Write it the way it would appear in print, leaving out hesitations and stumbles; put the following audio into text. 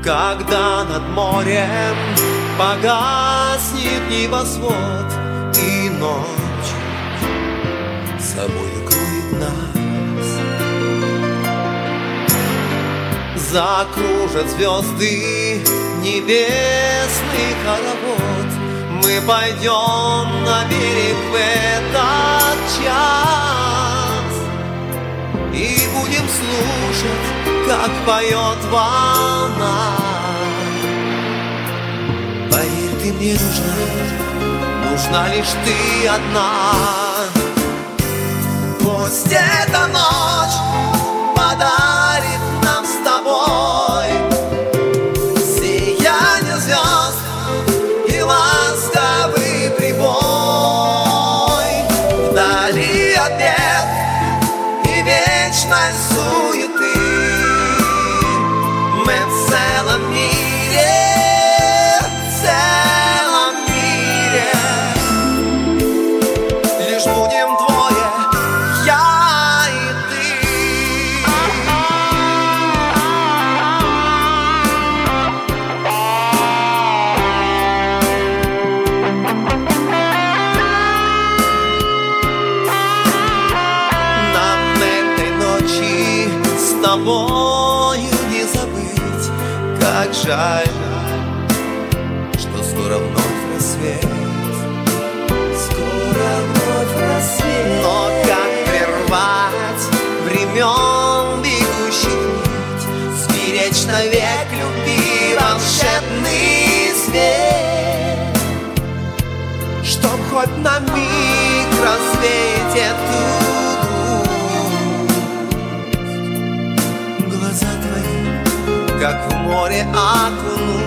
Когда над морем погаснет небосвод, и ночь собой укроет нас, закружат звезды небесный хоровод. Мы пойдем на берег в этот час и будем слушать, как поет волна. Поверь, ты мне нужна лишь ты одна. Пусть эта ночь подарит нам с тобой сияние звезд и ласковый прибой. Вдали от бед и вечной суеты мы в целом мире, лишь будем двое, я и ты. Нам этой ночи с тобою не забыть. Как жаль, что скоро вновь рассвет. Но как прервать времен бегущих нить, сберечь навек любви волшебный свет, чтоб хоть на миг развеять эту грусть. Глаза твои, как в море окунуть,